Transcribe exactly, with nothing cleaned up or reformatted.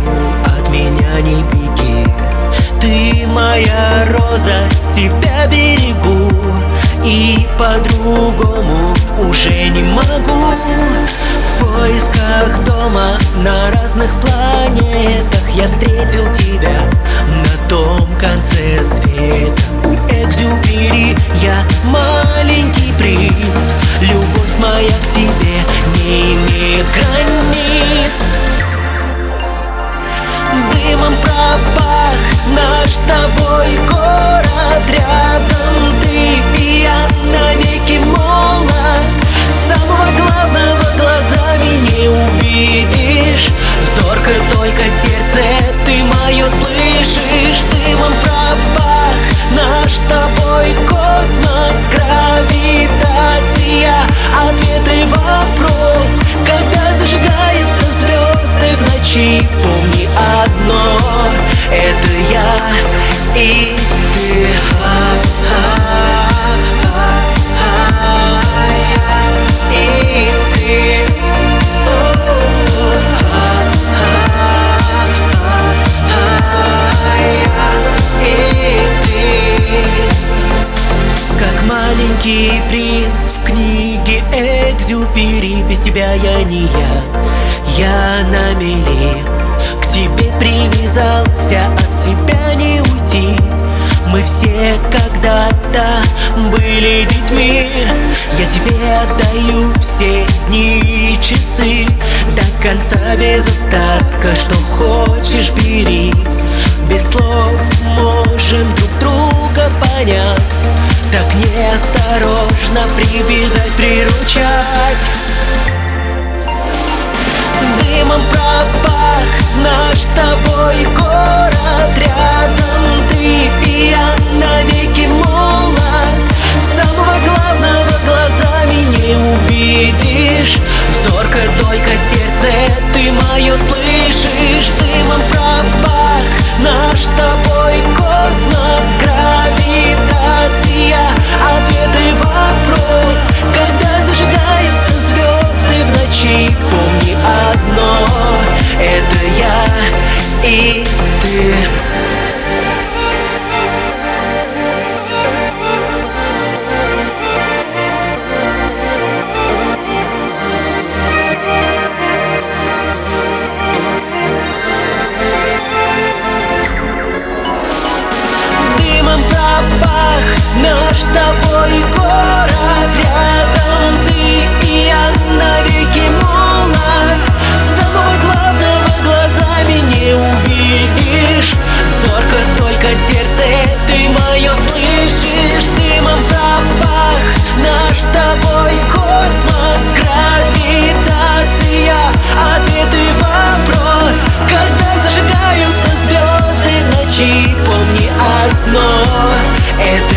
от меня не беги. Ты моя роза, тебя берегу, и по-другому уже не могу. В поисках дома на разных планетах я встретил тебя на том конце света. У Экзюпери я маленький принц, любовь моя к тебе не имеет границ. Дымом пропах наш с тобой город, рядом ты и я навеки молод. Самого главного глазами не увидишь, зорко только сердце ты мое слышишь. Дымом пропах наш с тобой космос, гравитация, ответ и вопрос. Когда зажигаются звезды в ночи, помни одно, это я и ты. И ты. И ты. Как маленький принц в книге Экзюпери, без тебя я не я, я на мели. К тебе привязался, от себя не уйти. Мы все когда-то были детьми. Я тебе отдаю все дни и часы, до конца без остатка, что хочешь бери. Без слов можем друг друга понять, так неосторожно привязать, приручать. Дымом пропах наш с тобой город, рядом ты и я навеки молод. Самого главного глазами не увидишь, зорко только сердце ты мое слышишь. Дымом пропах наш с тобой космос, гравитация, ответ и вопрос. Когда зажигаются звезды в ночи, помни одно, это я и ты. Наш с тобой город, рядом ты и я навеки молод. Самого главного глазами не увидишь, зорко только сердце ты мое слышишь. Дымом пропах наш с тобой космос, гравитация, ответ и вопрос. Когда зажигаются звезды в ночи, помни одно, это